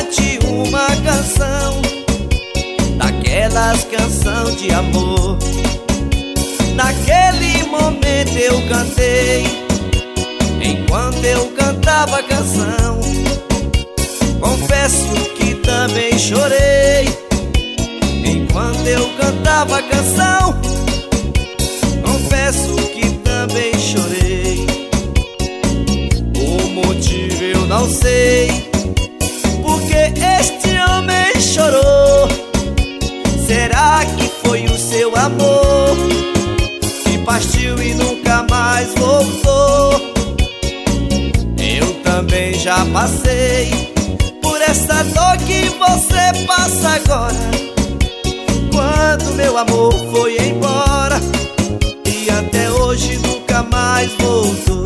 cante uma canção, daquelas canção de amor. Naquele momento eu cantei, enquanto eu cantava a canção. Confesso que também chorei, enquanto eu cantava a canção. Confesso que também chorei. O motivo eu não sei, porque este homem chorou. Será que foi o seu amor que partiu e nunca mais voltou? Eu também já passei por essa dor que você passa agora, quando meu amor foi embora e até hoje nunca mais voltou.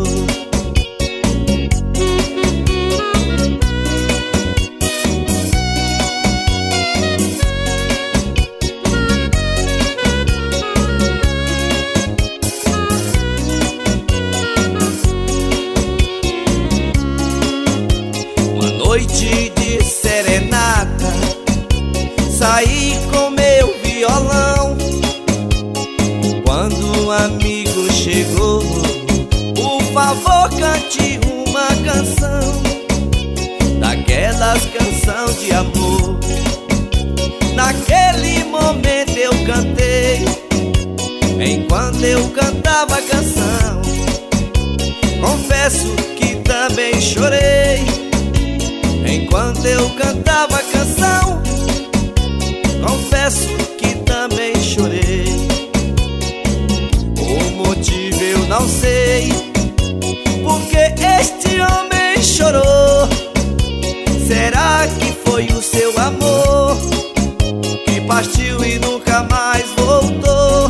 Noite de serenata, saí com meu violão. Quando um amigo chegou, por favor cante uma canção, daquelas canção de amor. Naquele momento eu cantei, enquanto eu cantava a canção. Confesso que também chorei, enquanto eu cantava a canção. Confesso que também chorei. O motivo eu não sei, porque este homem chorou. Será que foi o seu amor que partiu e nunca mais voltou?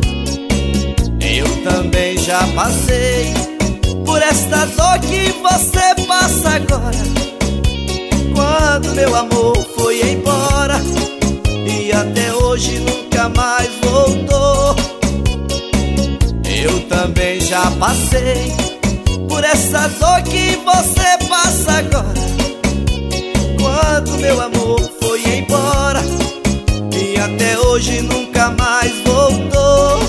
Eu também já passei por esta dor que você passa agora, quando meu amor foi embora e até hoje nunca mais voltou. Eu também já passei por essa dor que você passa agora, quando meu amor foi embora e até hoje nunca mais voltou.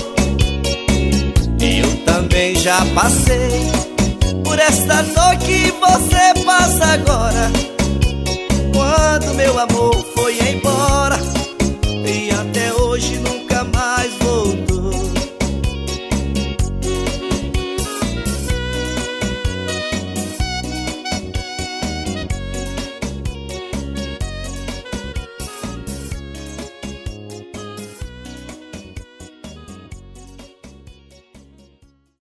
Eu também já passei por essa dor que você passa agora, quando meu amor foi embora